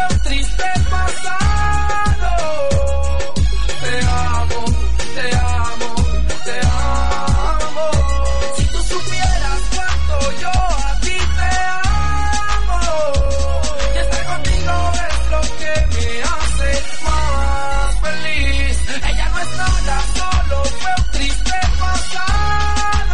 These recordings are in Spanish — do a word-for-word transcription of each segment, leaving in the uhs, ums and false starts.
fue un triste pasado. Te amo, te amo, te amo. Si tú supieras cuánto yo a ti te amo. Y estar contigo es lo que me hace más feliz. Ella no es nada, solo fue un triste pasado.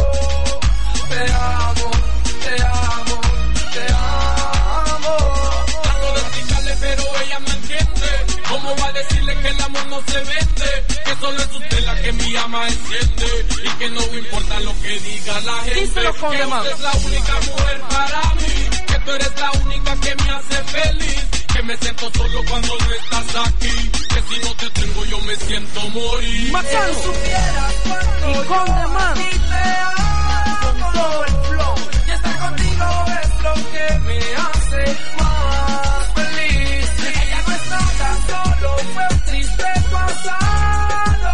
Te amo, te amo, te amo. Trato de explicarle pero ella no entiende. ¿Cómo va a decirle que el amor no se vende? Que solo es usted la que mi alma enciende. Y que no importa lo que diga la gente. Díselo con que usted es la única mujer para mí. Que tú eres la única que me hace feliz. Que me siento solo cuando no estás aquí. Que si no te tengo yo me siento morir. Macano. Si supieras cuánto y con yo demás. a ti te amo. Con todo el flow. Y estar contigo es lo que me hace más feliz. Ella no es nada, solo fue un triste pasado.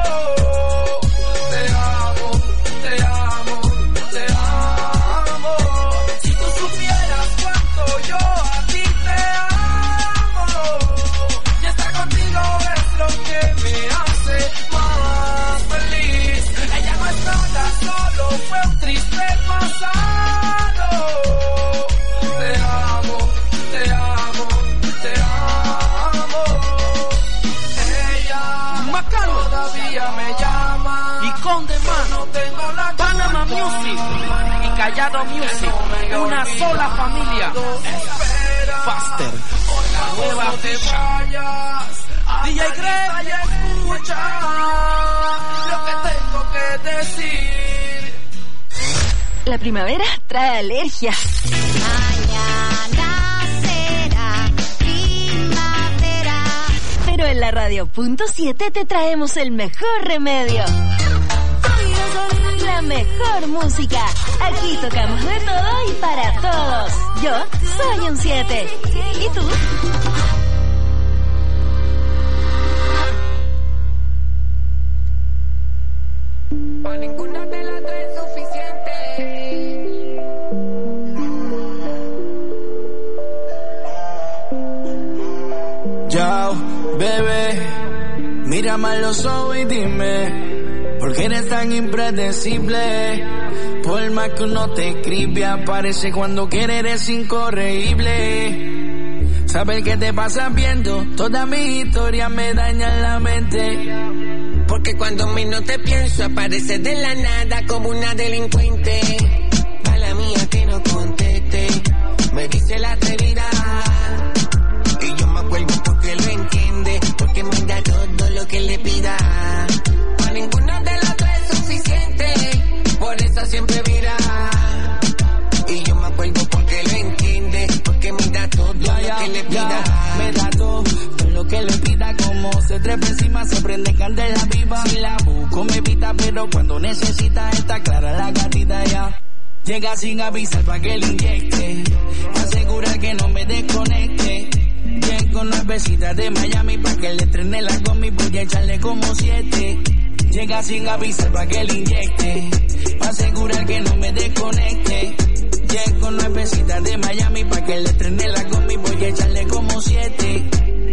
Te amo, te amo, te amo. Si tú supieras cuánto yo a ti te amo. Y estar contigo es lo que me hace más feliz. Ella no es nada, solo fue un triste pasado. Te amo, te amo, te amo. Ella Macano. todavía me llama. Y con demás. No tengo la Panama culpa. Music y Callado Music, una sola familia. Espera. Faster, la nueva No te ficha. vayas. D J Greg. Y escucha lo que tengo que decir. La primavera trae alergia. Mañana será primavera. Pero en la radio punto siete te traemos el mejor remedio. La mejor música. Aquí tocamos de todo y para todos. Yo soy un siete. ¿Y tú? Pa' ninguna de las tres es suficiente. Yo, bebé, mírame a los ojos y dime, ¿por qué eres tan impredecible? Por más que uno te escribe, aparece cuando quiere, eres incorregible. Saber qué te pasa viendo, todas mis historias me dañan la mente. Porque cuando menos te pienso, apareces de la nada como una delincuente. Mala mía que no conteste, me dice la atrevida. Y yo me acuerdo porque lo entiende, porque me da todo lo que le pida. A ninguna de las tres es suficiente, por eso siempre vira. Y yo me acuerdo porque lo entiende, porque me da todo Ya, lo ya, que le ya, pida. me da todo, todo lo que le pida, como se trepa encima, se prende candela viva. Si la busco me evita, pero cuando necesita está clara la gatita ya. Llega sin avisar pa' que le inyecte, asegura que no me desconecte. Llego nuevecita de Miami pa' que le estrene la gomi, voy a echarle como siete. Llega sin avisar pa' que le inyecte, asegurar que no me desconecte. Llego nuevecita de Miami pa' que le estrene la gomi, voy a echarle como siete.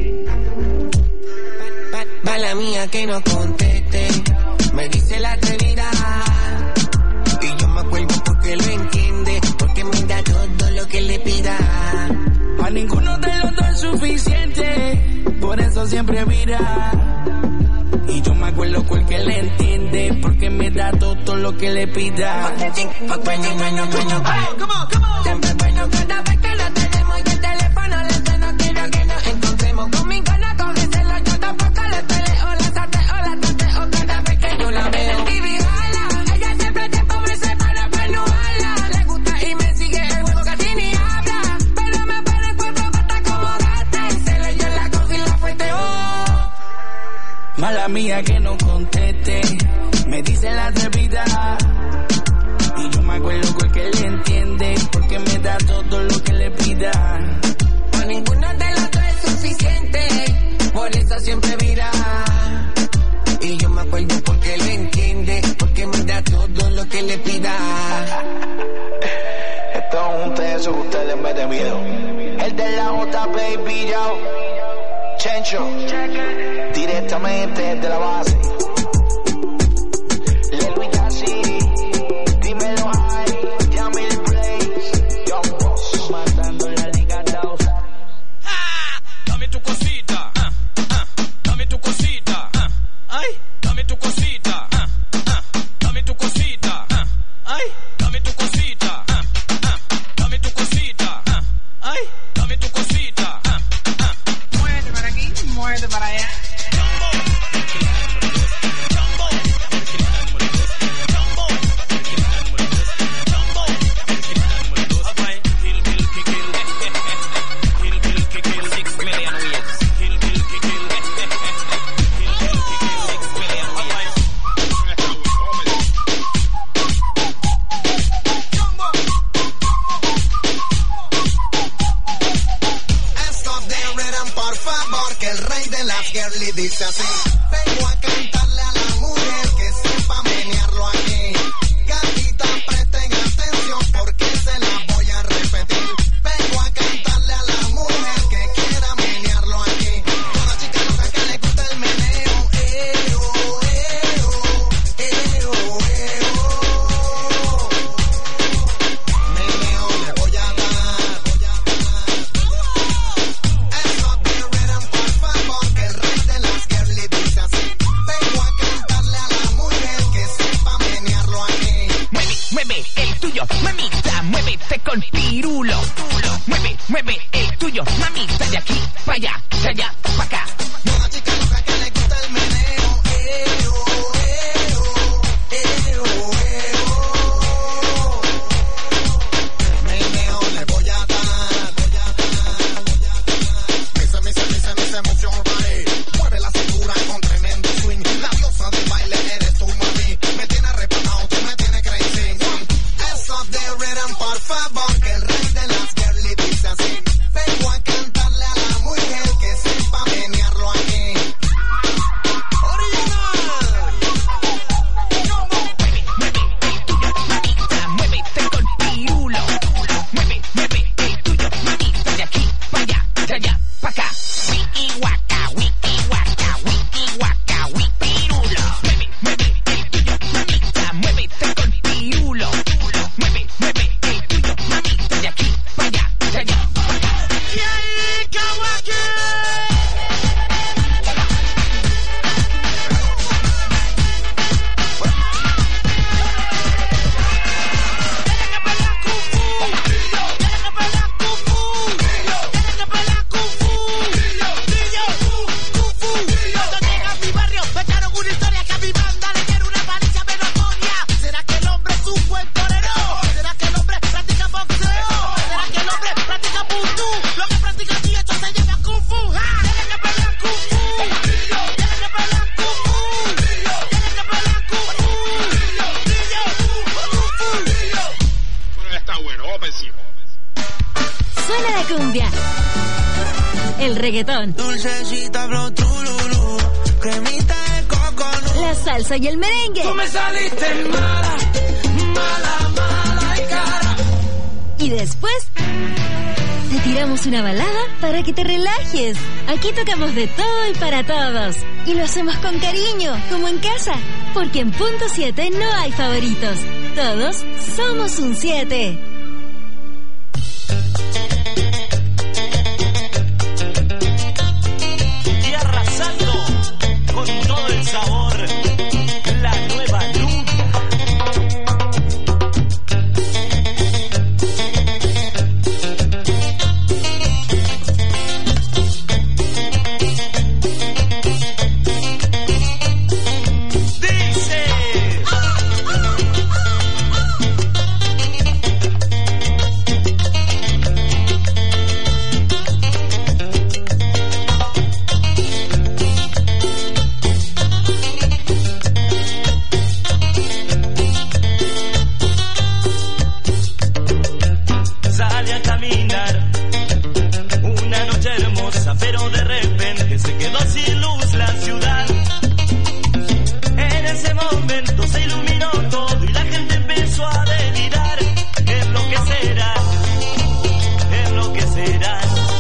Mala mía que no conteste, me dice la atrevida. Y yo me acuerdo porque lo entiende, porque me da todo lo que le pida. A ninguno de los dos es suficiente, por eso siempre mira. Y yo me acuerdo porque le entiende, porque me da todo lo que le pida. Siempre bueno cada vez que lo tenemos y el teléfono le suena, quiero que nos encontremos. Conmigo no cógeselo, yo tampoco le peleo. La sateo, la tateo cada vez que yo la veo. Y jala, ella siempre te pobre se para para no jala. Le gusta y me sigue el juego casi ni habla, pero me pone el cuerpo para acomodarte. Se le dio la cosa y la fuerte, oh. Mala mía que no conteste, me dice la atrevida. Y yo me acuerdo porque le entiende, porque me da todo lo que le pida. A ninguno de los dos es suficiente, por eso siempre vira. Y yo me acuerdo porque lo entiende, porque me da todo lo que le pida. Esto es un teso que usted le mete miedo. El El de la J, baby, yo. Chencho, directamente de la base. Lil Wicasi, dímelo ahí, Yamil Blaze, Young Boss, matando la liga dos. Ah, dame tu cosita, ah, ah, dame tu cosita, ah, ay, dame tu cosita, ah, ah, dame tu cosita, ah, ay, dame tu cosita, ah, ah, dame tu cosita, ah, ay, dame tu cosita, ah, ah. Muévete para aquí, muévete para allá. Dice así, vengo a cantarle a la mujer que sepa menearlo aquí. Gatita, presten atención porque se la voy a repetir. Vengo a cantarle a la mujer que quiera menearlo aquí. Toda chica loca que le gusta el meneo. Eo, eo, eo, eo. Meneo le voy a dar. Eso de rhythm, por favor, que el rey de las girly dice así. Vengo a cantarle a la mujer que sepa menearlo aquí. Mueve, mueve el tuyo, mamita, muévete con pirulo. Mueve, mueve el tuyo, mamita, de aquí para allá, de allá para acá. Toda chica loca que le gusta el meneo. Eo, eo, eo, eo. Meneo le voy a dar. Misa, misa, misa, misa, emoción, vale. Mueve la cintura con tremendo swing. La diosa del baile eres tú, mami. Me tiene arrebatado, tú me tienes crazy. Eso de rhythm, por favor, que el rey de las girly dice así. Vengo a cantarle a la mujer que sepa menearlo aquí. Muévete con pirulo. Mueve, mueve el tuyo, mamita, de aquí para allá, de allá para acá. Wiki waka, wiki waka, wiki waka, wiki pirulo. Mueve, mueve el tuyo, mamita, muévete con pirulo. Mueve, mueve el tuyo, mamita, de aquí para allá, de allá para acá. ¿Será que el hombre es un buen torero? ¿Será que el hombre practica boxeo? ¿Será que el hombre practica vudú? Lo que practica mi hecho se llama kung fu. ¡Ja! Tiene que pelear kung fu. Tiene que pelear kung fu. Tiene que pelear kung fu. Kung fu. Está bueno, vamos encima. Suena la cumbia, el reggaetón, Dulcecita, flow, trululú, cremita de coco, la salsa y el merengue. Tú me saliste mala, mala, mala y cara. Y después te tiramos una balada para que te relajes. Aquí tocamos de todo y para todos. Y lo hacemos con cariño, como en casa. Porque en Punto siete no hay favoritos. Todos somos un siete. Y arrasando con todo el sabor, la nueva luz. Dice. será.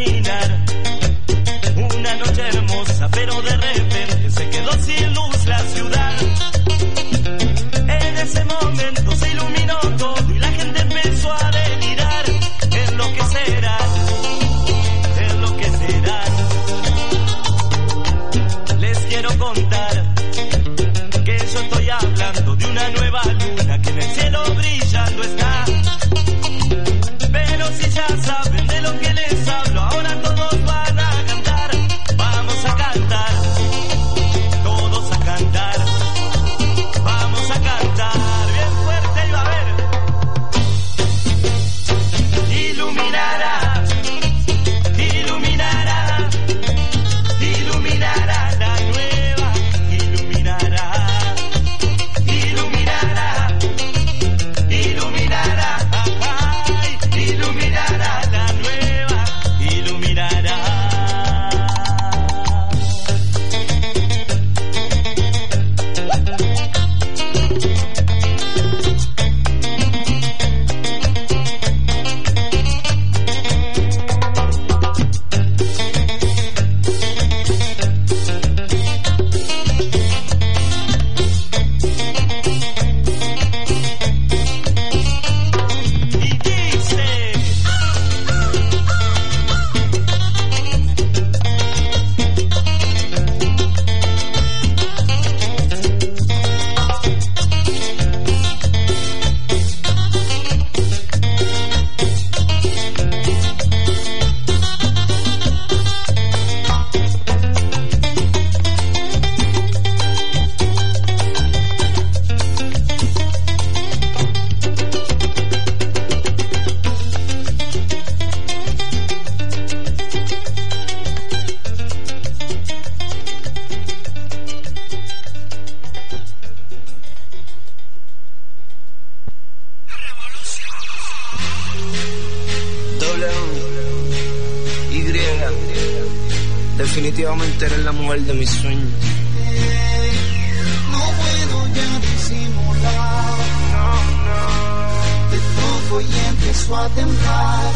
caminar. Una noche hermosa, pero de repente se quedó sin luz la ciudad. En ese momento se iluminó todo y la gente empezó a delirar. Es lo que será, es lo que será. Les quiero contar que yo estoy hablando de una nueva luna que en el cielo brillando está. Pero si ya saben de lo que les hablo, ahora todos van a cantar. Vamos a cantar, todos a cantar. Vamos a cantar bien fuerte y va a ver. Iluminará, iluminará, iluminará la nueva, iluminará, iluminará, iluminará, ay, iluminará la nueva, iluminará. Y dice, W, Y, definitivamente eres la mujer de mis sueños. No puedo ya disimular. Te toco y empiezo a temblar.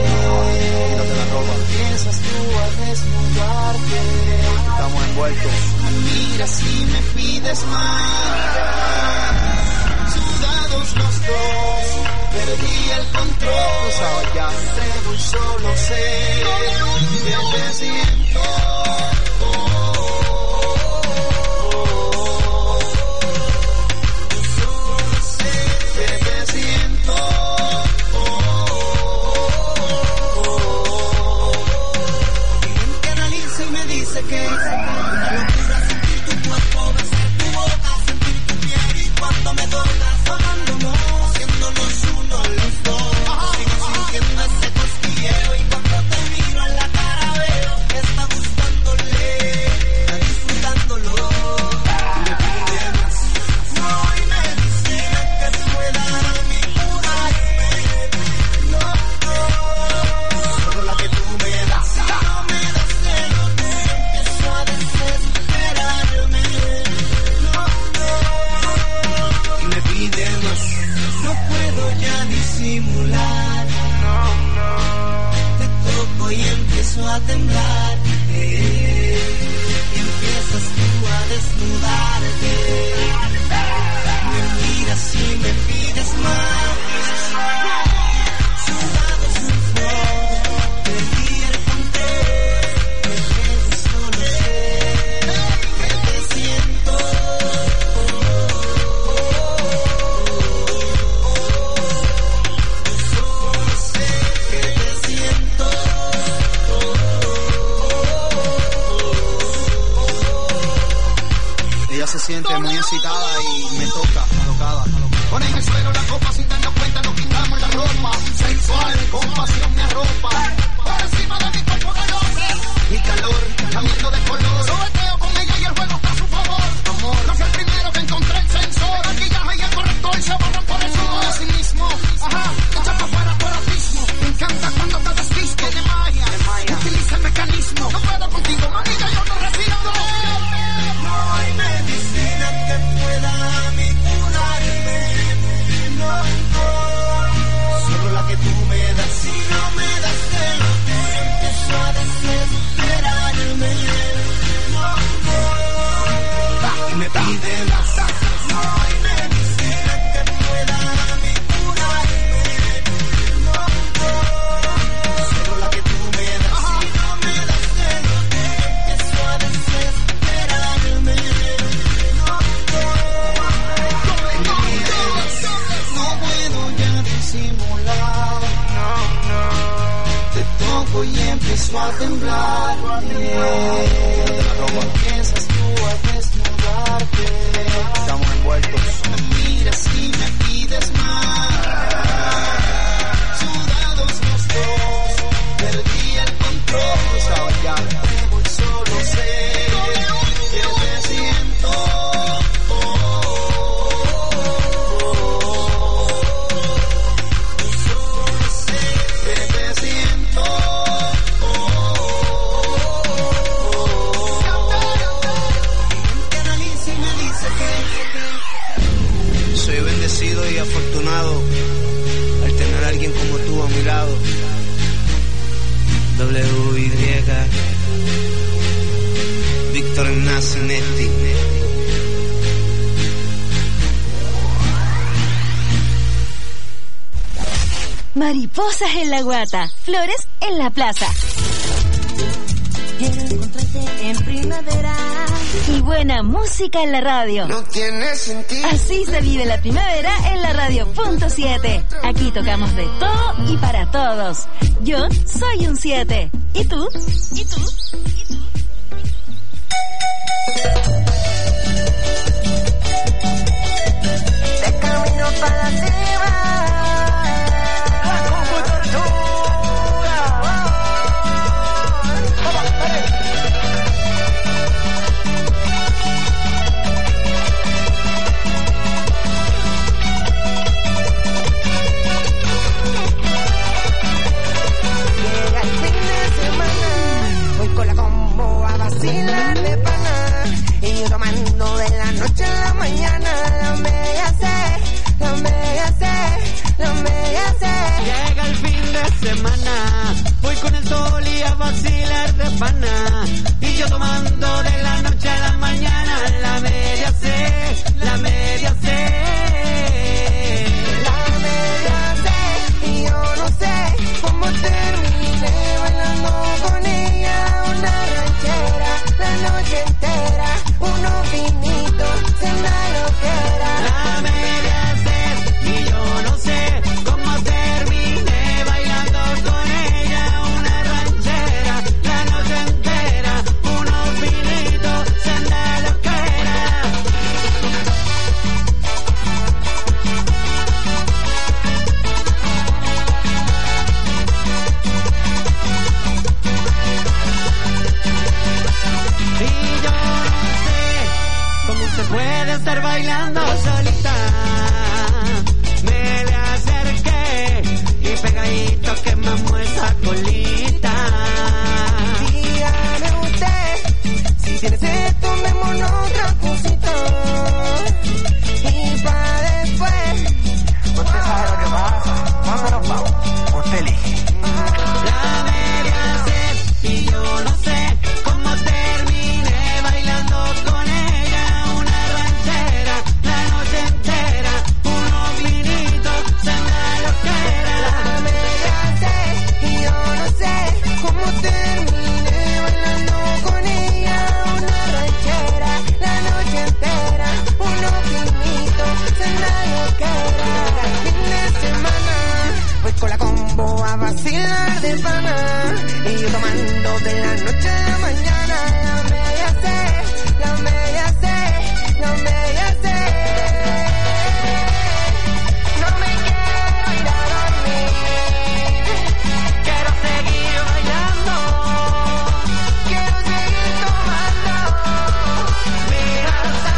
Empiezas tú a desnudarte. Estamos envueltos. Me miras y me pides más. Sudados los dos, perdí el control. Tú sabes ya. Entrego y solo sé que te siento. Que te siento. Que analiza y me dice que locura sentir tu cuerpo, besar tu boca, sentir tu piel y cuando me tocas, amándonos, haciéndonos uno los dos. Sigo sintiendo ese cosquilleo y cuando te miro en la cara veo que está gustándole, está disfrutándolo. Y me pide más. No hay medicina que pueda a mi curarme. No, no, solo la que tú me das. Si no me das de lo que empiezo a desesperarme. No, no, y me pide más. No puedo ya disimular. No, no. Te toco y empiezo a temblar. Eh, y empiezas tú a desnudarte. Me miras y me pides más. Sudados los dos, perdí el control. Me solo sé que te siento. Solo sé que te siento. Ella se siente muy excitada y me toca, alocada. Pon en el suelo la copa sin darnos cuenta, nos quitamos la ropa. Sensual, con pasión me arropa. Por encima de mi cuerpo de hombre. Mi calor, cambiando de color. Sobeteo con ella y el juego está a su favor. Amor, no fui el primero que encontré el sensor. Maquillaje y el corrector se borran por el sudor de sí mismo. Ajá, echa para afuera por autismo. Me encanta cuando te desviste de magia. Utiliza el mecanismo. No puedo contigo, mami, ya yo no respiro. No hay medicina que pueda a mí curarme. No, no, solo la que tú me das. Si no me das de lo que acerco y empiezo a temblar. Empiezas tú a desnudarte. Estamos envueltos. Me miras y me pides más. Sudados los dos, perdí el control. Debo y solo sé que te siento. Soy bendecido y afortunado al tener a alguien como tú a mi lado. W Y Víctor Ignacio Nesti. Mariposas en la guata, flores en la plaza. Quiero encontrarte en primavera. Y buena música en la radio. No tiene sentido. Así se vive la primavera en la radio punto siete. Aquí tocamos de todo y para todos. Yo soy un siete. ¿Y tú? ¿Y tú? ¿Y tú? De camino para arriba. Vacilar de pana y yo tomando de la noche a la mañana. La media sé, la media sé, la media sé. Llega el fin de semana, voy con el sol y a vacilar de pana y yo tomando de la noche a la mañana. La media sé, la media sé. La media sé y yo no sé cómo terminé bailando con ella una ranchera. La noche entera, unos vinitos, cena loquera. La media sé y yo no sé cómo terminé bailando con ella una ranchera. La noche entera, unos vinitos, cena loquera. Y yo no sé cómo se puede estar bailando solita. Me le acerqué y pegadito quemamos esa colita. Dígame usted, si tienes esto, tomémonos otra cosita. Y para después, Usted sabe lo que pasa. ¿Dónde nos vamos? Usted elige. La media sé y yo no sé cómo terminé bailando con ella una ranchera. La noche entera, unos vinitos, cena loquera. la media sé y yo no sé cómo terminé bailando con ella una ranchera. La noche entera, unos vinitos, cena loquera. El fin de semana, voy con la combo a vacilar de pana y yo tomando de la noche a la mañana. La media sé, la media sé, la media sé. No me quiero ir a dormir, Quiero seguir bailando, quiero seguir tomando, mira hasta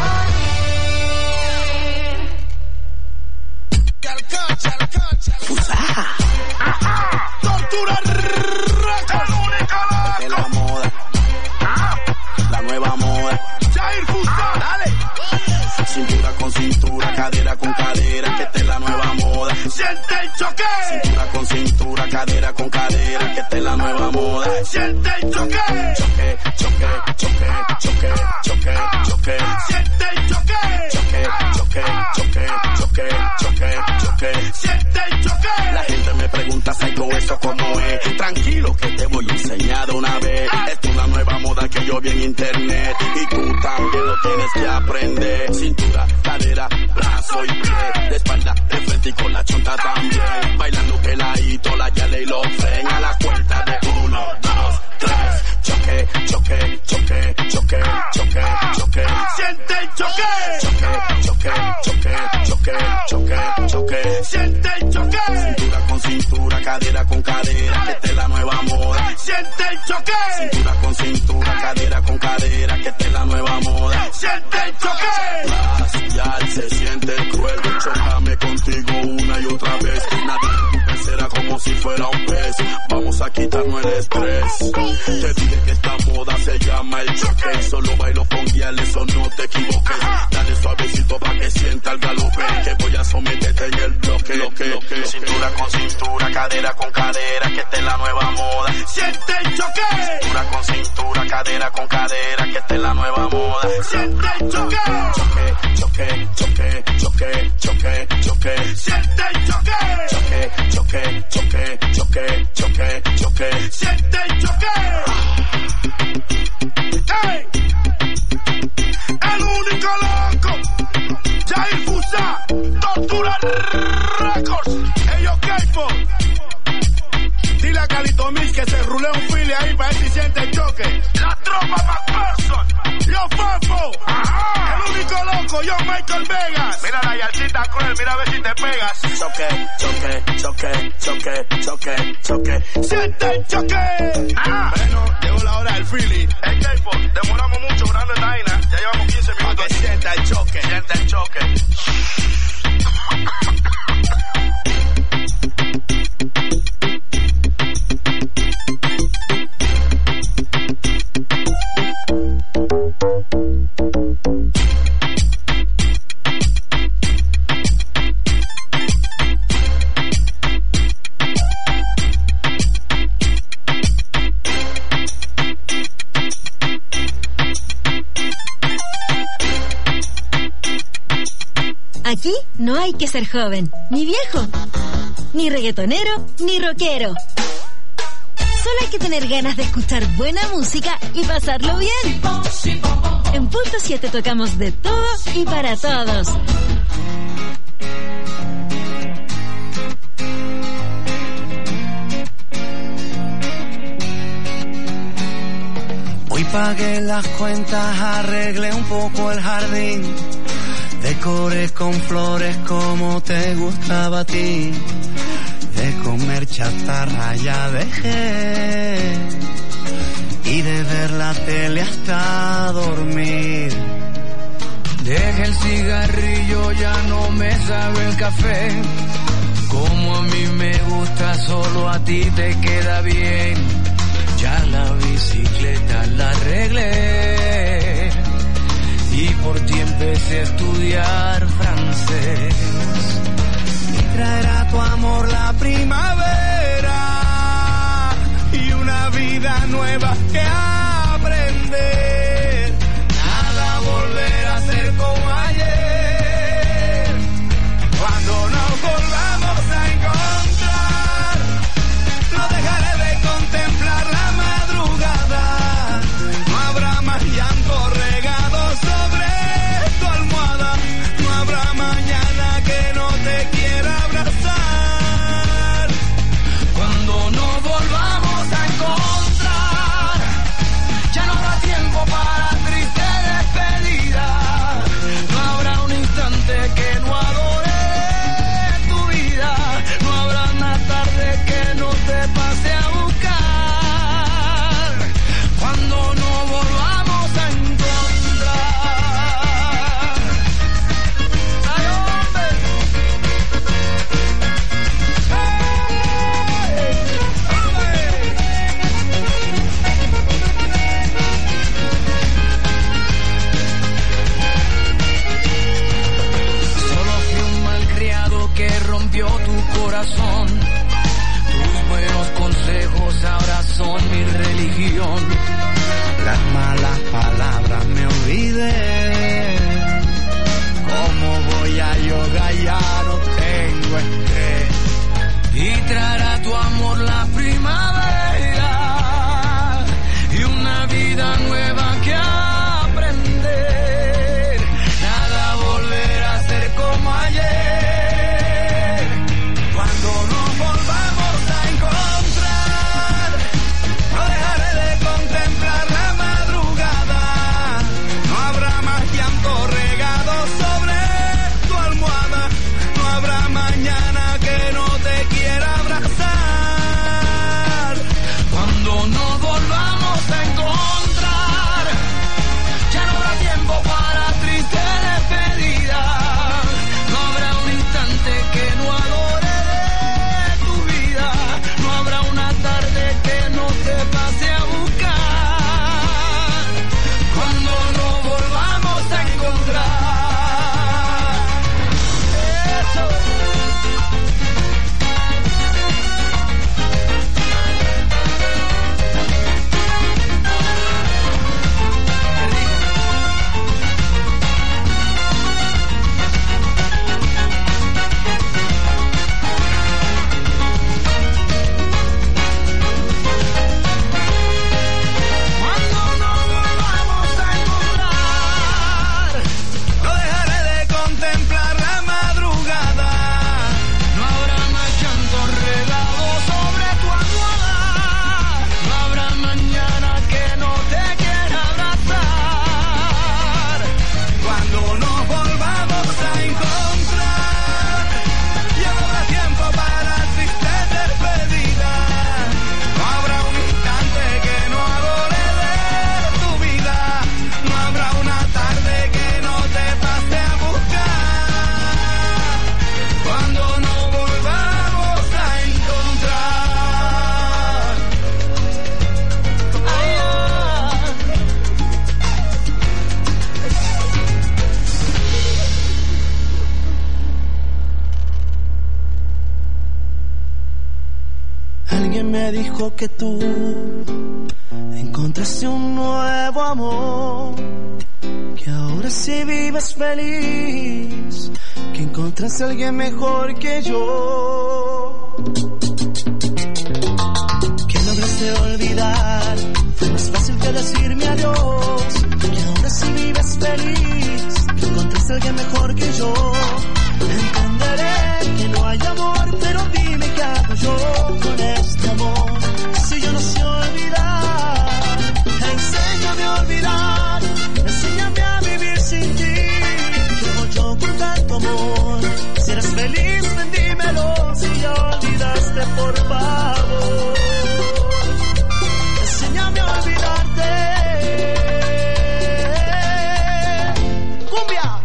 Tortura Records. De la moda, la nueva moda. Jair Fusar. Dale. Cintura con cintura, cadera con cadera, que esta es la nueva moda. Siente el choque. Cintura con cintura, cadera con cadera, que esta es la nueva moda. Siente el choque. Choque, choque, choque, choque, choque, choque. Siente el choque. Choque, choque, choque, choque, choque, choque. Siente el choque. La gente me pregunta, Psycho, eso cómo es. Tranquilo que te voy a enseñar de una vez. Esto es una nueva moda moda que yo vi en internet y tú también lo tienes que aprender. Cintura, cadera, brazo y pie, de espalda, de frente y con la chonta también. Bailando peladito, la yale y lo fren a la cuenta de uno, dos, tres. Choque, choque, choque, choque, choque, choque. Siente el choque. Choque, choque, choque, choque, choque, choque. Siente el choque. Cintura con cintura, cadera con cadera, que esta es la nueva moda. Siente el choque. Cintura con cintura, cadera con cadera, que esta es la nueva moda. Siente el choque. Racial, se siente cruel, chócame contigo una y otra vez. Nadie en tu pecera como si fuera un pez. Vamos a quitarnos el estrés. Te dije que esta moda se llama el choque. Solo bailo fondial, eso no te equivoques. Dale suavecito pa' que sienta el galope, que voy a someterte en el bloque. Lo que, lo que, cintura con cintura, cadera con cadera, que esta es la nueva moda. Siente el choque. Cintura con cintura, cadera con cadera, que esta es la nueva moda. Siente el choque. Choque, choque, choque, choque, choque, choque. Siente el choque. Choque, choque, choque, choque, choque, choque. Siente el choque. Hey. El único loco, Jair Fusa, Tortura Records, ellos K-Pop. Dile a Calito Mix que se rule un file ahí para ver si siente el choque. La tropa McPherson, yo Fafo, el único loco, yo Michael Vegas. Mira la yalcita cruel, mira a ver si te pegas. Choque, choque, choque, choque, choque, choque. Siente el choque. Ah. Bueno, llegó la hora del Philly. El K-Pop, demoramos mucho grabando esta vaina. Ya llevamos quince minutos. Pa' que sienta el choque. Siente el choque. Aquí no hay que ser joven, ni viejo, ni reggaetonero, ni rockero. Solo hay que tener ganas de escuchar buena música y pasarlo bien. En Punto siete tocamos de todo y para todos. Hoy pagué las cuentas, arreglé un poco el jardín, decoré con flores como te gustaba a ti. De comer chatarra ya dejé, y de ver la tele hasta dormir. Deja el cigarrillo, ya no me sabe el café. Como a mí me gusta, solo a ti te queda bien. Ya la bicicleta la arreglé, y por ti empecé a estudiar francés. Y traerá tu amor la primavera y una vida nueva que aprender. Nada volver a ser como ayer. Cuando nos volvamos a encontrar, no dejaré de contemplar la madrugada. No habrá más llanto regado sobre tu almohada. No habrá mañana que no te quiera abrazar. Cuando nos volvamos a encontrar, ya no habrá tiempo para triste despedida. No habrá un instante que no adore tu vida. No habrá una tarde que no te pase a buscar. Cuando nos volvamos a encontrar. ¡Ay, hombre! Solo fui un malcriado que rompió tu corazón. Tus buenos consejos ahora son mi religión. Las malas palabras me olvidé. ¿Cómo voy a yoga? Ya no tengo estrés. Y traerá tu amor la primavera y una vida nueva me dijo que tú encontraste un nuevo amor, que ahora sí vives feliz, que encontraste a alguien mejor que yo. Que lograste olvidar, fue más fácil que decirme adiós, que ahora sí vives feliz, que encontraste a alguien mejor que yo. Entenderé que no hay amor, pero dime qué hago yo con este amor. Si yo no sé olvidar, enséñame a olvidar, enséñame a vivir sin ti. ¿Qué hago yo con tanto amor? Si eres feliz, ven dímelo. Si ya olvidaste, por favor, enséñame a olvidarte. ¡Cumbia!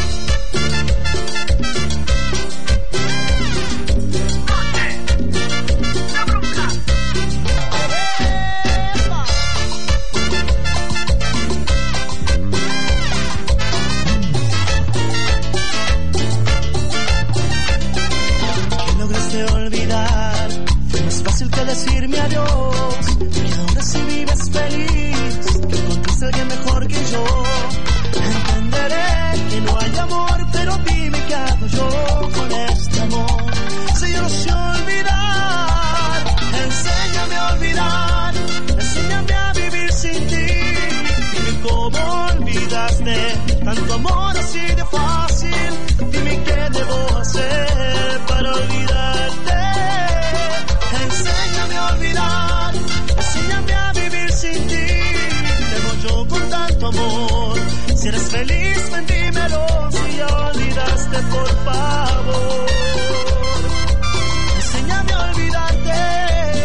Decirme adiós, que ahora sí vives feliz, que encontraste a alguien mejor que yo. Entenderé que no hay amor, pero dime qué hago yo con este amor. Si yo no sé olvidar, enséñame a olvidar, enséñame a vivir sin ti. Dime cómo olvidaste tanto amor así de fácil. Dime qué debo hacer para olvidarte. Enséñame a olvidar, enséñame a vivir sin ti. Tengo yo con tanto amor. Si eres feliz, ven dímelo. Si ya olvidaste, por favor, enséñame a olvidarte.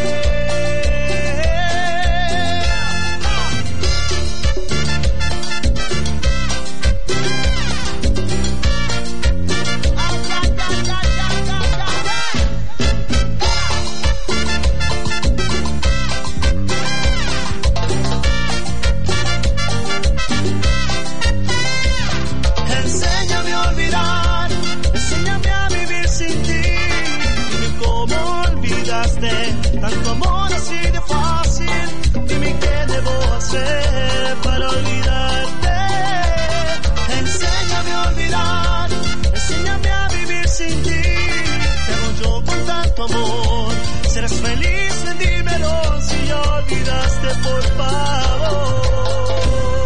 Tanto amor así de fácil. Dime qué debo hacer para olvidarte. Enséñame a olvidar, enséñame a vivir sin ti. Te hago yo con tanto amor. Serás feliz, ven dímelo. Si ya olvidaste, por favor,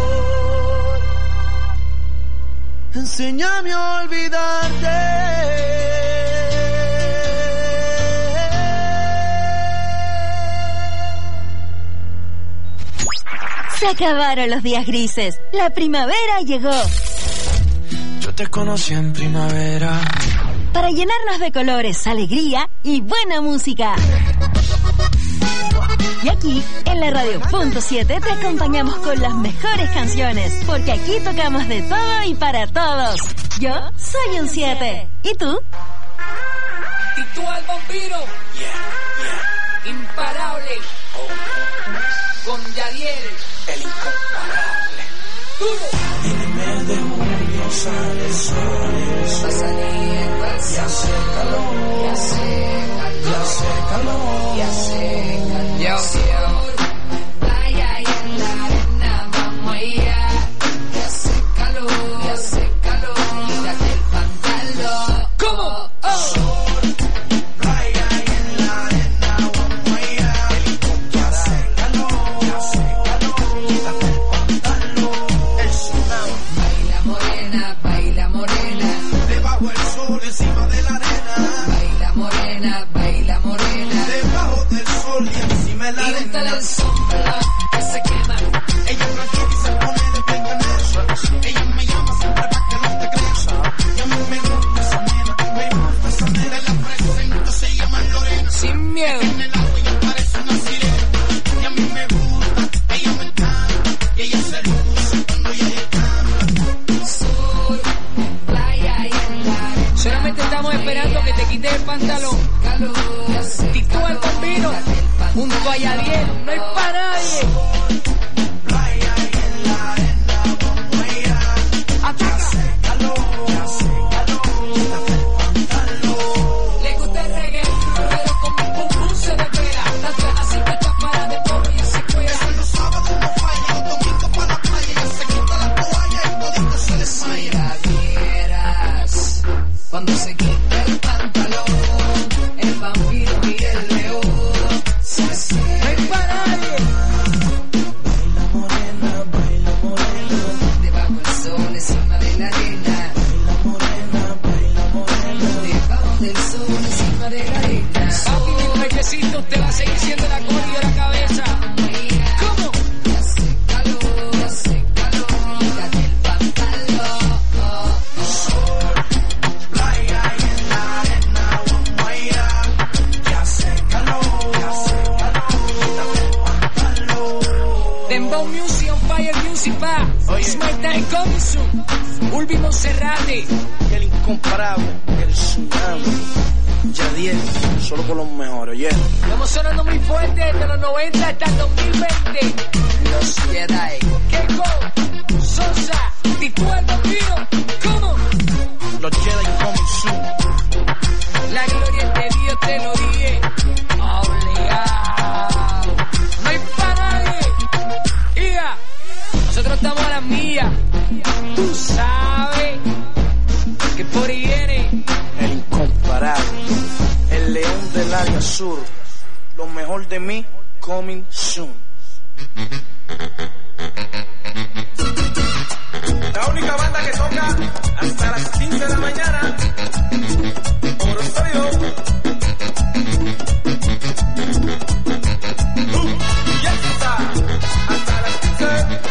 enséñame a olvidarte. Se acabaron los días grises. La primavera llegó. Yo te conocí en primavera. Para llenarnos de colores, alegría y buena música. Y aquí, en la Radio Punto siete, te acompañamos con las mejores canciones. Porque aquí tocamos de todo y para todos. Yo soy un siete. ¿Y tú? ¿Y tú al vampiro? Yeah, yeah. Imparable. Oh. Con Yadiel. El incomparable. Duro. En el mes de junio sale el sol. Va saliendo el sol. Y hace calor. Y hace calor. Y hace calor. Y hace calor. Y hace calor. Playa y en la arena vamos allá. Y hace calor. Y hace calor. Quítate el pantalón. ¿Cómo? Oh. Encima de la arena, baila morena, baila morena, debajo del sol y encima de la arena. Y el sombra que se quema. Ella tranquila y se pone de pequeño. Ella me llama siempre para que no te creas. Y a mí me gusta esa nena, me gusta esa nena. La presento, se llama Lorena. Sin miedo. En el agua ella parece una sirena. Y a mí me gusta, ella me encanta. Y ella se luce cuando ella canta. Sol, playa y en la arena. Solamente estamos esperando que te quites el pantalón. Y tú al vampiro, junto a Yadiel, no hay para nadie. Ataca. Le gusta el reggae, pero con mi pum pum se despega. Mambo Music, on Fire Music, pa. Smart Time coming soon. Ulvi Monserrate. El incomparable, el tsunami. Yadiel, solo con los mejores, oye. Estamos sonando muy fuerte desde los noventa hasta el dos mil veinte. Los Jedi. Keiko, Sosa, Titú el Bambino. ¿Cómo? Los Jedi coming soon. La gloria es de Dios, te lo dije. Obligado. No hay para nadie. Iga, nosotros estamos a las millas. Tú sabes que por ahí viene el incomparable, el león del área sur. Lo mejor de mí, coming soon. La única banda que toca hasta las quince de la mañana. Oro sólido. Uh, ya está. Hasta las quince.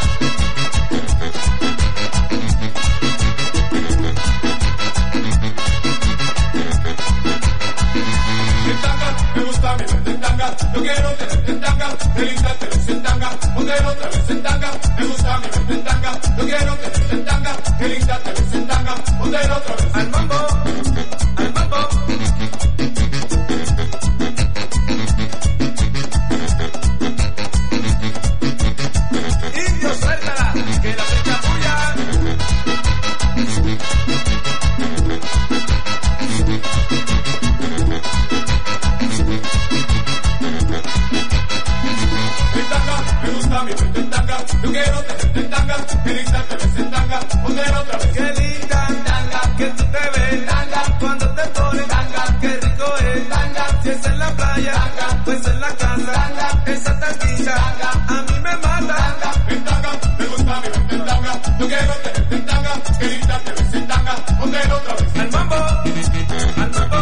Me gusta mi mente en tanga, yo quiero tenerte en tanga, qué linda te ves en tanga, ponte otra vez en tanga. Me gusta mi mente en tanga, yo quiero tenerte en tanga, qué linda te ves en tanga, ponte otra vez. Al mambo, al mambo. Indio, suéltala, que la flecha tuya. Me gusta mi mente en tanga, yo quiero tenerte en tanga, qué linda te ves en tanga, ponte otra vez. Qué linda tanga, que tú te ves tanga, cuando te pones tanga, qué rico es tanga, si es en la playa, tanga, pues en la casa, tanga, esa tanguita, tanga, a mí me mata. Tanga, en tanga, me gusta mi mente en tanga, yo quiero tenerte en tanga, qué linda te ves en tanga, ponte otra vez. Al mambo, al mambo.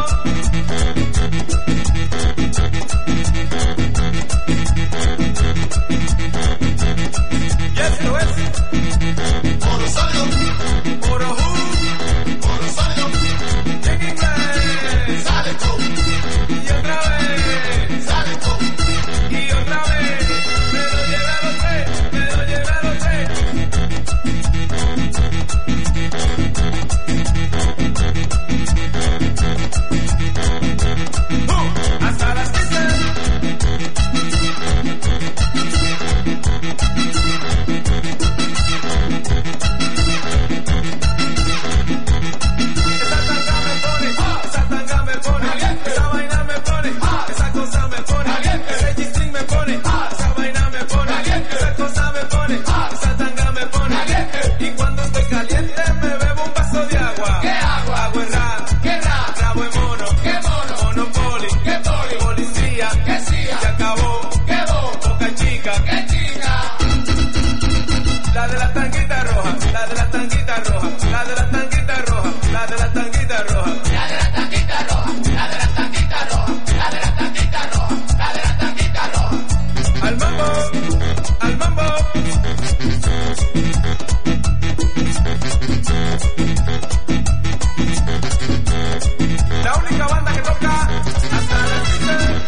Y esto es Oro Sólido, Oro Who, Oro Sólido, en inglés, sale tú, y otra vez, sale tú, y otra vez, me lo llevaron tres, me lo llevaron tres. Uh, hasta las quince. Esa vaina me pone, esa cosa me pone, ese G-string me pone, esa vaina me pone, esa cosa me pone, esa tanga me pone. Y cuando estoy caliente me bebo un vaso de agua. ¿Qué agua? Agua en rap, ¿qué rap? Rabo en mono, ¿qué mono? Monopoly, ¿qué poli? Policía, ¿qué cia? Se acabó, ¿qué bo? Boca chica, ¿qué chica? La de la tanguita roja, la de la tanguita roja, la de la tanguita roja, la de la tanguita roja. La de la tanguita roja, la de la tanguita roja, la de la tanguita roja, la de la tanguita roja. Al mambo, al mambo. La única banda que toca hasta las quince.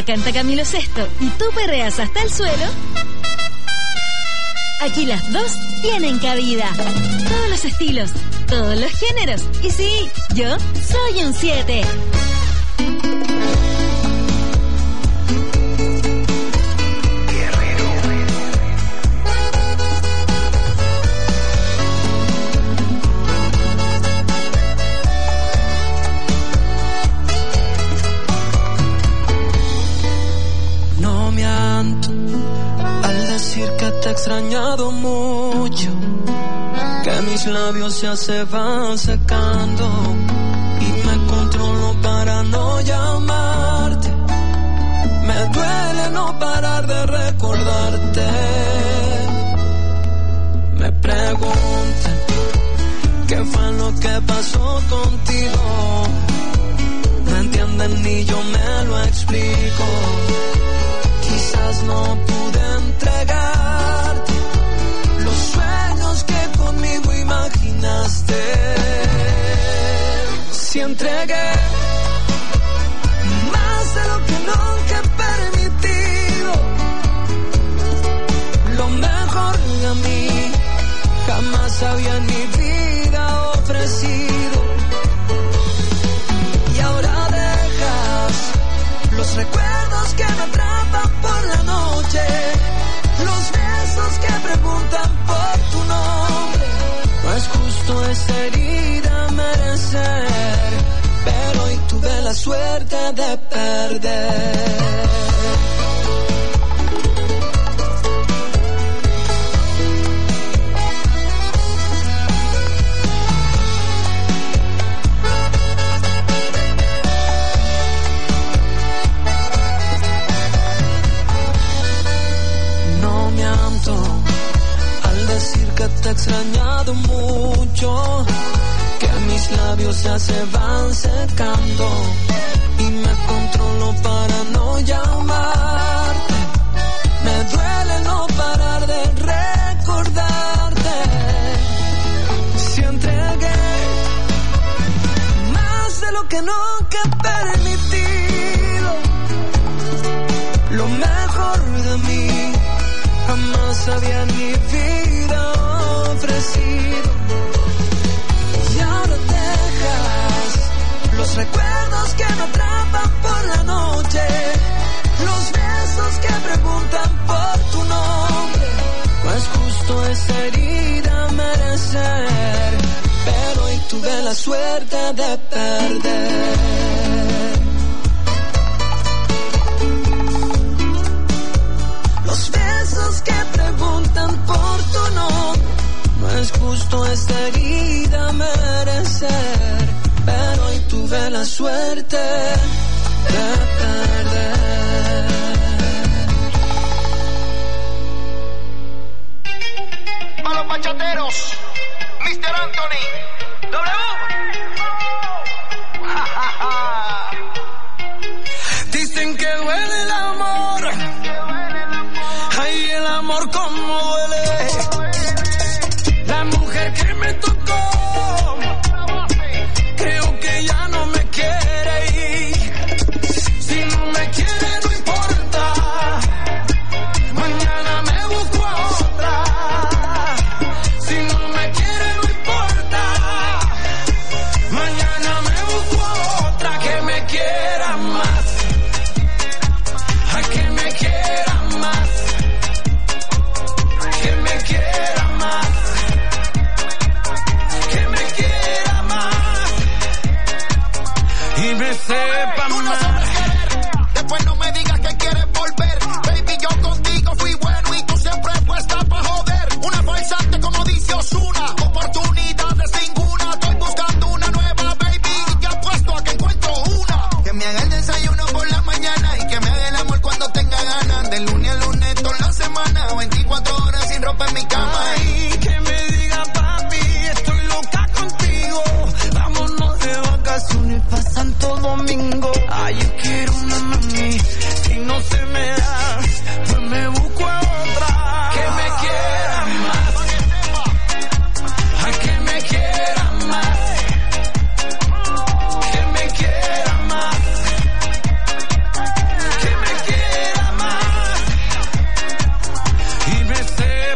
canta Camilo Sesto y tú perreas hasta el suelo, aquí las dos tienen cabida. Todos los estilos, todos los géneros. Y sí, yo soy un siete. Que te he extrañado mucho, que mis labios ya se van secando y me controlo para no llamarte. Me duele no parar de recordarte. Me preguntan qué fue lo que pasó contigo. No entienden ni yo me lo explico. Quizás no pude entregarte los sueños que conmigo imaginaste. Si entregué más de lo que nunca he permitido, lo mejor de mí jamás había en mi vida ofrecido. Y ahora dejas los recuerdos que me atrapan por la noche, los besos que preguntan por tu nombre. No es justo esa herida merecer, pero hoy tuve la suerte de perder. Que te he extrañado mucho, que mis labios ya se van secando y me controlo para no llamarte. Me duele no parar de recordarte. Si entregué más de lo que nunca he permitido, lo mejor de mí jamás había en mi vida ofrecido. Y ahora dejas los recuerdos que me atrapan por la noche, los besos que preguntan por tu nombre. No es justo esa herida merecer, pero hoy tuve la suerte de perder. Los besos que preguntan por tu nombre. No es justo esta herida merecer, pero hoy tuve la suerte de perder. A los bachateros, mister Anthony, W. Ja, ja, ja. Dicen que duele el amor, ay, el amor como duele. La mujer que me tocó, creo que ya no me quiere ir. Si no me quiere no importa, mañana me busco a otra. Si no me quiere no importa, mañana me busco a otra que me quiera más, a que me quiera más, que me quiera más. Y me sepa tú no sabes querer, después no me digas que quieres volver. Baby, yo contigo fui bueno y tú siempre puesta pa' joder. Una falsante como dice Ozuna, oportunidades ninguna. Estoy buscando una nueva, baby, y ya apuesto a que encuentro una. Que me haga el desayuno por la mañana y que me haga el amor cuando tenga ganas. De lunes a lunes toda la semana, veinticuatro horas sin ropa en mi cama. Ay, que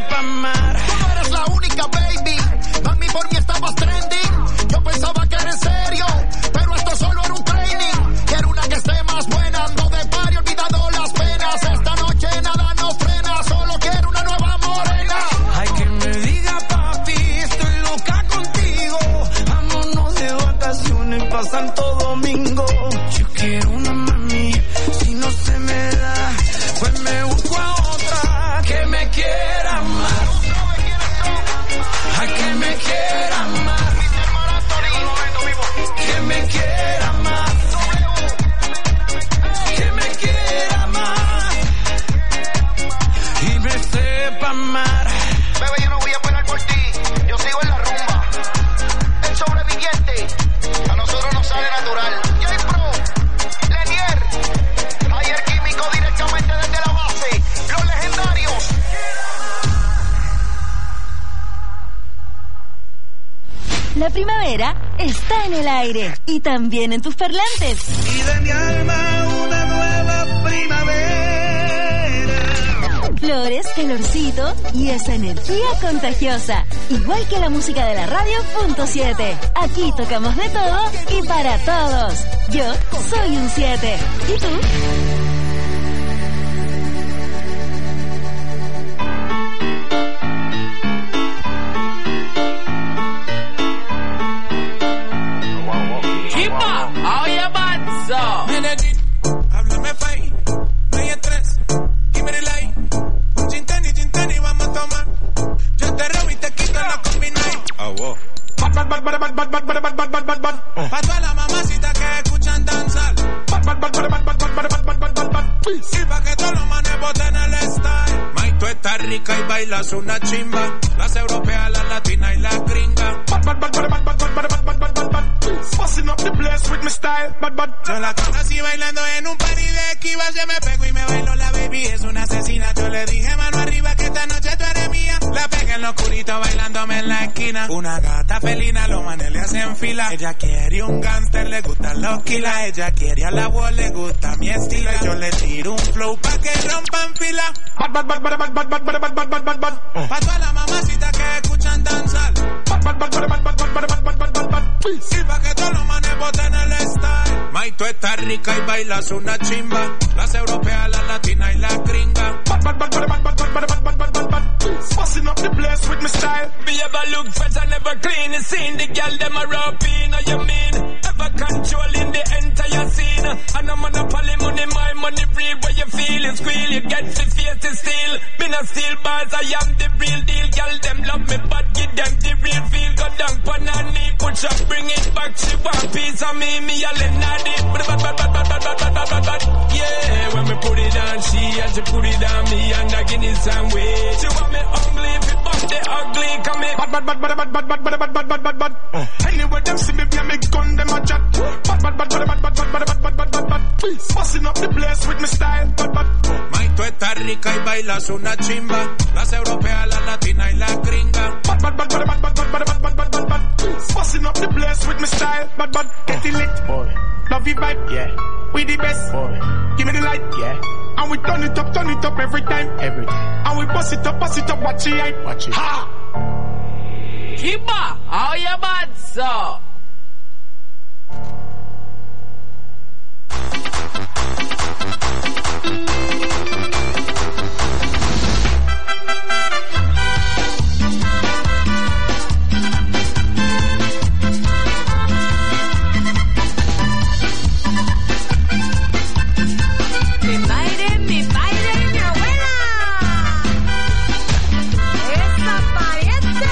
sepa amar. Tú no eres la única, baby. Mami, por mí estabas trending. Yo pensaba que era en serio, pero esto solo era un training. Quiero una que esté más buena, ando de par y olvidado las penas. Esta noche nada nos frena, solo quiero una nueva morena. Hay que me diga, papi, estoy loca contigo. Vámonos de vacaciones pa' Santo Domingo. Yo quiero una mami, si no se me da, pues me busco a otra que me quiera más. A que me quiera más. Que me quiera más. Que me quiera más. Y me sepa amar. Bebé, yo no voy a parar por ti. Yo sigo en la rumba. El sobreviviente. A nosotros nos sale natural. J-Pro, Lenier, Ayer Químico directamente desde la base. Los legendarios. La primavera está en el aire y también en tus parlantes. Y de mi alma una nueva primavera. Flores, calorcito y esa energía contagiosa. Igual que la música de la radio punto siete. Aquí tocamos de todo y para todos. Yo soy un siete. ¿Y tú? Háblame fai, no hay estrés, give me the light. Un gin tonic, gin tonic, vamos a tomar. Yo te robo y te quito la combinai. Ah, wow. Bad, bad, bad, bad, bad, bad, bad, bad, bad, bad, bad, bad. Pa' todas las mamacitas que escuchan danzar. Bad, bad, bad, bad, bad, bad, bad, bad, bad, bad, bad, bad. Y pa' que todos los manes boten el style. May, tú estás rica y bailas una chimba. Las europeas, las latinas y las gringas. Bad, bad, bad, bad, bad, bad, bad, bad, bad, bad, bad, bad. Busting up the place with my style, bad, bad. Yo la conocí bailando en un party de Esquiva, se me pegó y me bailó la baby, es una asesina. Yo le dije mano arriba que esta noche tú eres mía. La pegué en lo oscurito bailándome en la esquina. Una gata felina, los manes le hacen fila. Ella quiere un gangster, le gustan los kilas. Ella quiere a la voz, le gusta mi estilo. Yo le tiro un flow pa' que rompan fila. Bad, bad, bad, bad, bad, bad, bad, bad, bad, bad, bad, bad. Pa' todas las mamacitas que escuchan danzar. Bad, bad, bad, bad, bad, bad, bad, bad, bad, bad, bad, bad. Y pa' que todos los manes boten el style. May, tú estás rica y bailas una chimba. Las europeas, las latinas y las gringas. Bad, bad, bad, bad, bad, bad, bad, bad, bad, bad, bad, bad. Busting up the place with my style. Me ever look fresh and never clean. You seen the girl them a rapping, know you mean? Ever controlling the entire scene. And a monopoly money, my money free. Where you feel it squeal, you get the face to steal. Me not steal bars, I am the real deal. Girl them love me, but give them the real feel. Go down pan her knee, push up, bring it back. She want piece of me, me a lend her it. Bad, bad, bad, bad, bad, bad, bad, bad, bad. Yeah, when me put it on she and she put it on me and I give it some way. She want me ugly, if it bump the ugly, come me. Bad, bad, bad, bad, bad, bad, bad, bad, bad, bad, bad, bad. Anyway, them see me, be me gun, them a chat. Bad, bad, bad, bad, bad, bad, bad, bad, bad, bad, bad, bad. Busting up the place with my style, bad, bad. May, tú estás rica y bailas una chimba. Las europeas, las latinas y las gringas. Bad, bad, bad, bad, bad, bad, bad, bad, bad, bad, bad, bad. Busting up the place with my style, bad, bad. Get it lit, boy. Love you vibe, yeah. We the best, boy. Give me the light, yeah. And we turn it up, turn it up every time, every time. And we bust it up, bust it up, watch it, hype, watch it. Ha! Kiba, how you bad, so? Mi padre, mi padre y mi abuela. ¡Esa pariente!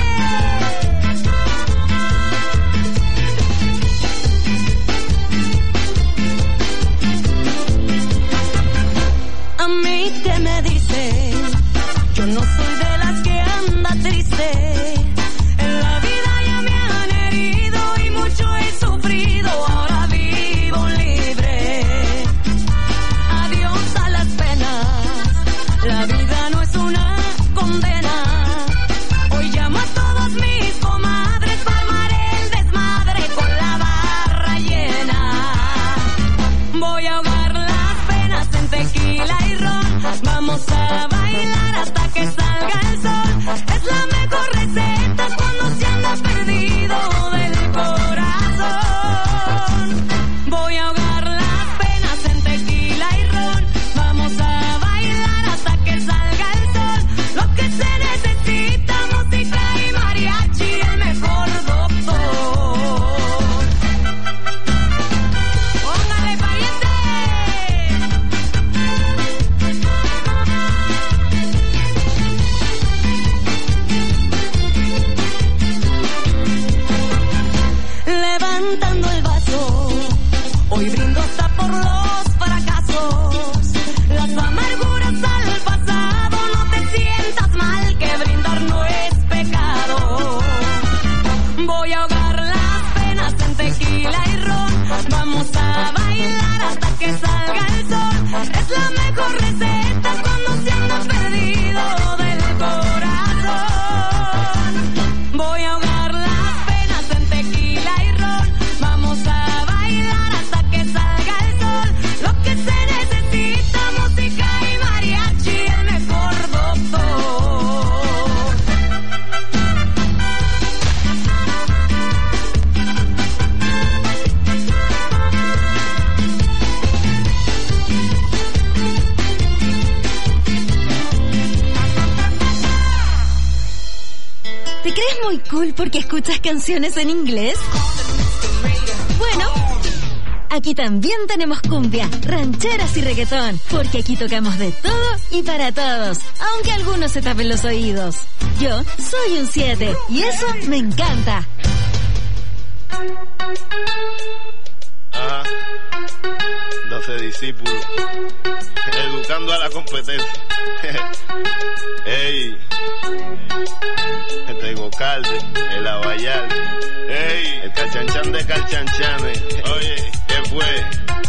A mí que me dice, yo no soy de las que anda triste. En la vida ya me han herido y mucho he sufrido. Ahora vivo libre. Adiós a las penas. La vida no es una condena. Hoy llamo a todos mis comadres para armar el desmadre con la barra llena. Voy a ahogar las penas en tequila y ron. Vamos a bailar hasta que salga el sol. ¿Te crees muy cool porque escuchas canciones en inglés? Bueno, aquí también tenemos cumbia, rancheras y reggaetón, porque aquí tocamos de todo y para todos, aunque algunos se tapen los oídos. Yo soy un siete y eso me encanta. Ajá. doce discípulos. Educando a la competencia. Ey. Este Gocalde, el Abayal. Ey. El Calchanchan de Calchanchanes. Oye, ¿qué fue?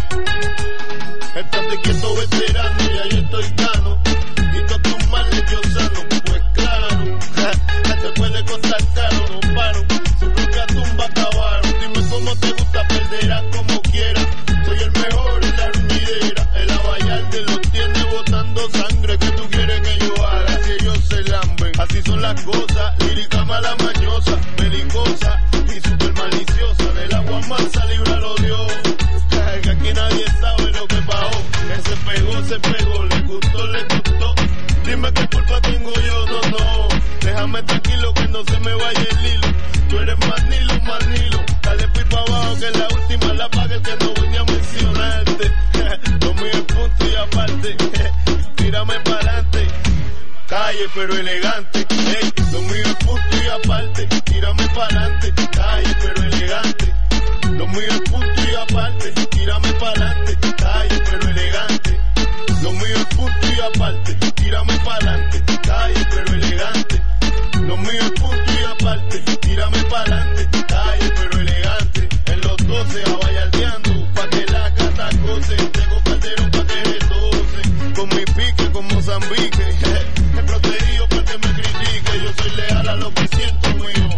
Estate quieto, veterano, ya yo estoy gano. Y todos tus males yo sano. Pues claro, ja, te puede costar caro, no paro. Su propia tumba acabaron. Dime cómo te gusta, perderás como quieras. Soy el mejor en la ruñidera. El Abayalde los tiene botando sangre. ¿Qué tú quieres que yo haga? Si ellos se lamben. Así son las cosas. Lírica mala mañosa, belicosa y super maliciosa. Del agua mansa líbralo Dios. Que aquí nadie sabe lo que pasó. Que se pegó, se pegó, le gustó, le gustó. Dime qué culpa tengo yo, no, no. Déjame tranquilo que no se me vaya el hilo. Tú eres más Nilo, más Nilo. Dale pipa abajo que la última la paga el que no venía a mencionarte. Lo mío es punto y aparte. Tírame pa'lante. Calle pero elegante. Ey, lo mío es punto y aparte. Tírame pa'lante. Calle pero elegante. Lo mío es punto y aparte. Tírame pa'lante. Calle pero elegante. Lo mío es punto y aparte. Tírame pa'lante. Calle pero elegante. Lo mío es punto y aparte. Tírame pa'lante. Calle pero elegante. En los doce abayaldeando pa' que la gata goce. Tengo Calderón pa' que retose. Con mi pique con Mozambique. He protegido pa' que me critique. Yo soy leal a lo que siento mío.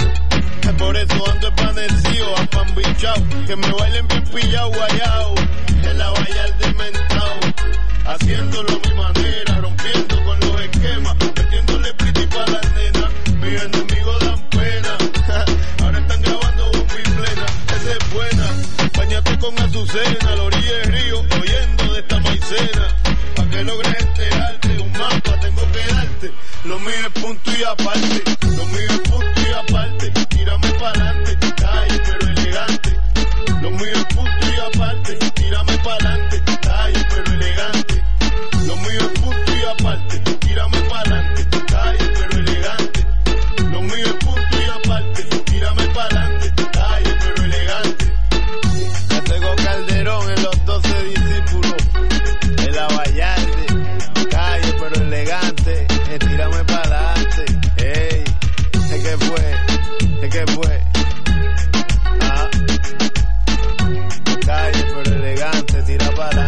Por eso ando espanecido, apambichao. Que me bailen bien pillao, guayao. El Abayalde mentao. Haciéndolo a mi manera, rompiendo con los esquemas. Metiéndole pretty pa' las nenas. Mis enemigos dan pena. Ahora están grabando bomba y plena. Esa es buena. Báñate con Azucena, a la orilla del río, oyendo de esta maicena. Pa' que logres enterarte, un mapa tengo que darte. Lo mío es punto y aparte. Lo mío es punto y aparte. Tírame pa'lante, calle pero elegante. Lo mío es punto y aparte. Tírame pa'lante, calle pero elegante. Lo mío es punto y aparte. Tírame pa'lante, calle pero elegante. Lo mío es punto y aparte. Tírame pa'lante, calle pero elegante. Ya tengo Calderón en los doce discípulos. El Abayalde, calle pero elegante. Eh, tírame pa'lante. Ey, ¿es que fue? ¿Es que fue? Ah, calle pero elegante, tira pa'lante.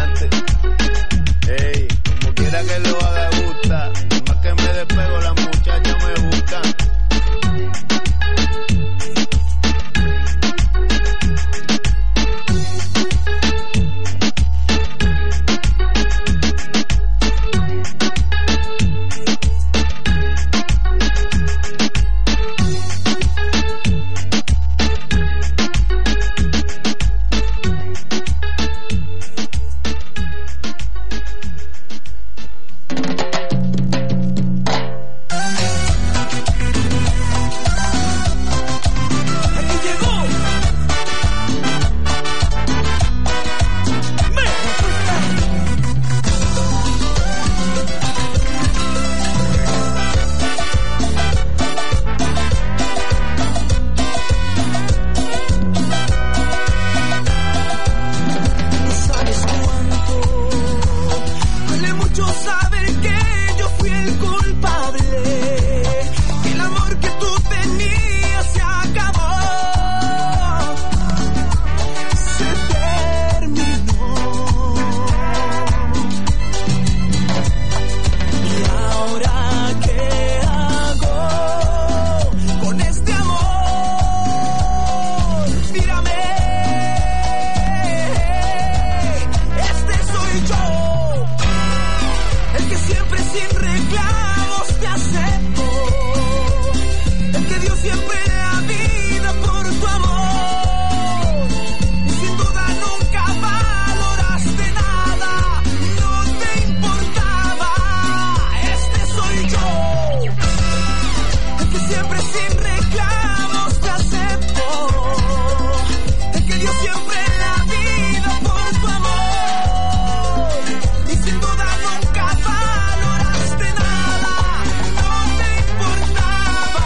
siempre sin reclamos te acepto, el que dio siempre la vida por tu amor, y sin duda nunca valoraste nada, no te importaba.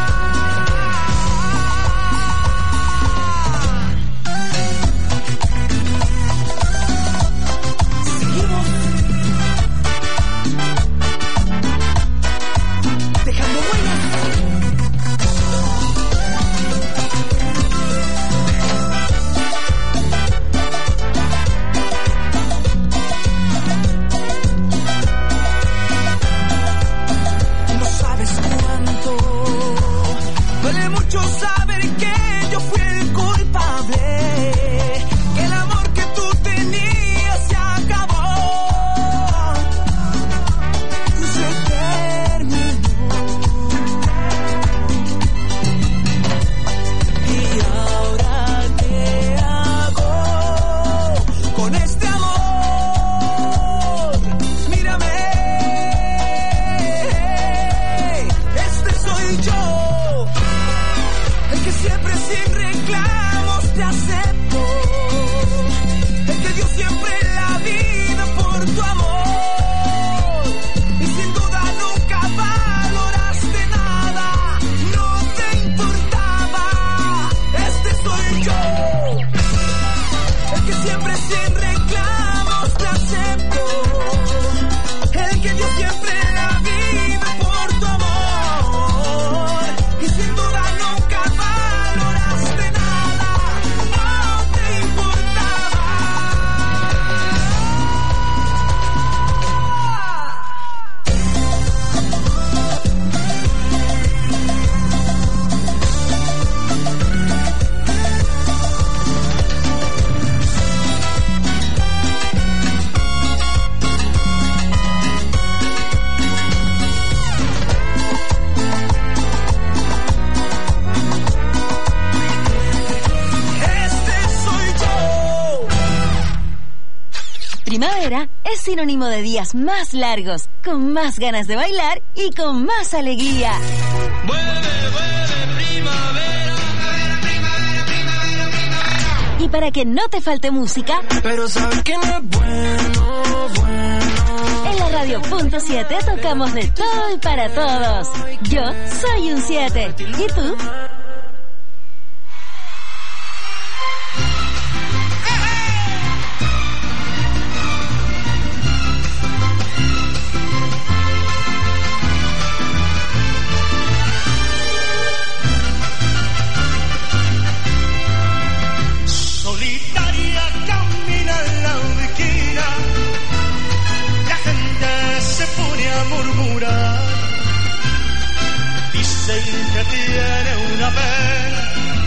Seguimos dejando huellas. No sabes cuánto duele mucho saber que yo fui el culpable, que el amor que tú tenías se acabó, se terminó. Y ahora ¿qué hago con este amor? Mírame, este soy yo, el que siempre sin reclamos te acepto, el que dio siempre la vida por tu amor, y sin duda nunca valoraste nada, no te importaba. Este soy yo, el que siempre sin reclamos te acepto, el que dio siempre la vida por tu amor, y sin duda nunca valoraste nada, no te importaba. Este soy yo. Primavera es sinónimo de días más largos, con más ganas de bailar y con más alegría. Y para que no te falte música, Pero sabes que no es bueno, bueno. en la radio punto siete tocamos de todo y para todos. Yo soy un siete. ¿Y tú? Solitaria camina en la esquina, la gente se pone a murmurar, dicen que tiene una pena,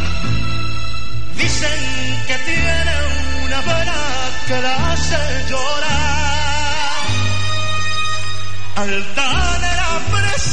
dicen que tiene una pena que la hace llorar. Alta de la presión